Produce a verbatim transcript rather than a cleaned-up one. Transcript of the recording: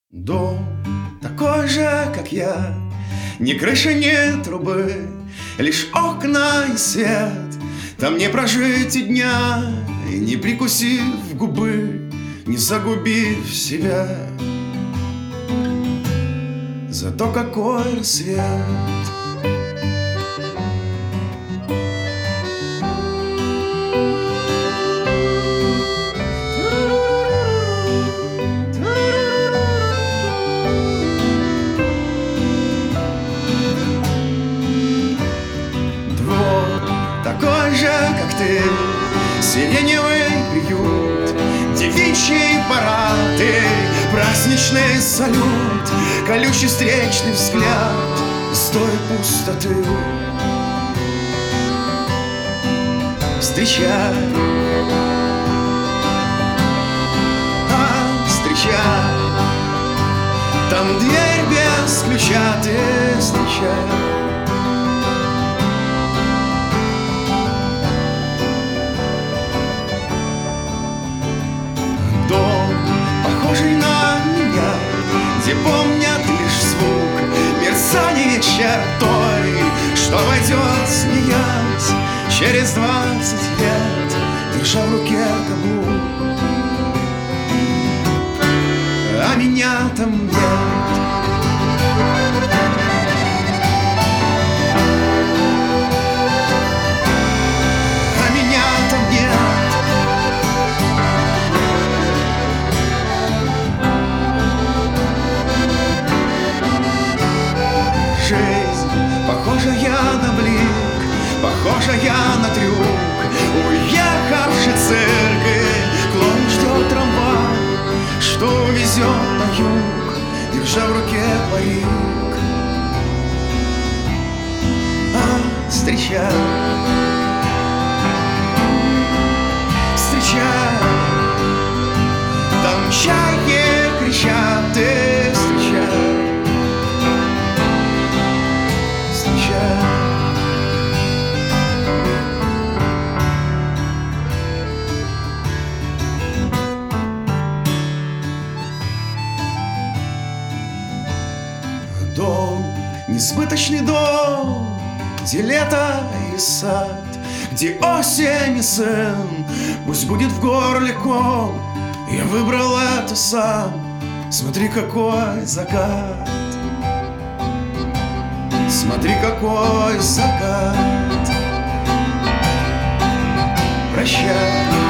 Дом такой же, как я, ни крыши, ни трубы, лишь окна и свет. Там не прожить и дня, и не прикусив губы, не загубив себя. Зато какой свет! Такой же, как ты, сиреневый приют, девичий парад и праздничный салют, колючий встречный взгляд из той пустоты. Встречай, а, встречай, там дверь без ключа, ты встречай. Похожий на меня, где помнят лишь звук мерцания чертой, что войдет, смеясь, через двадцать лет, держа в руке каблук. А меня там нет. Похожая на блик, похожая на трюк, уехавший цирк, и клон ждет трамвай, что увезет на юг, держа в руке парик. А, встречай, встречай, там чайки кричат, и встречай. Дом, несбыточный дом, где лето и сад, где осень и сын, пусть будет в горле ком. Я выбрал это сам, смотри, какой закат, смотри, какой закат. Прощай.